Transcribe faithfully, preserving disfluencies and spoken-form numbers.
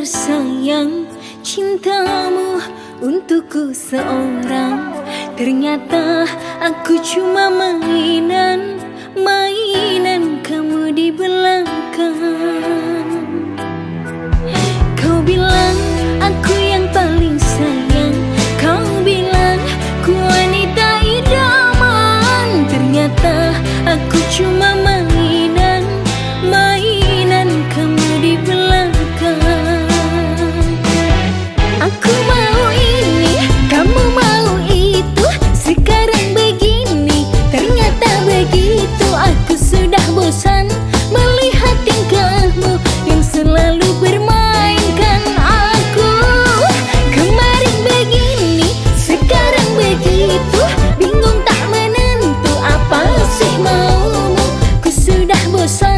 sayang cintamu untukku seorang. Ternyata aku cuma mainan, mainan kamu di belakang. Kau bilang aku yang paling sayang, kau bilang ku wanita idaman. Ternyata aku cuma mainan, mainan kamu di belakang. Aku mau ini, kamu mau itu, sekarang begini, ternyata begitu. Aku sudah bosan melihat tingkahmu yang selalu bermainkan aku. Kemarin begini, sekarang begitu, bingung tak menentu apa sih maumu. Ku sudah bosan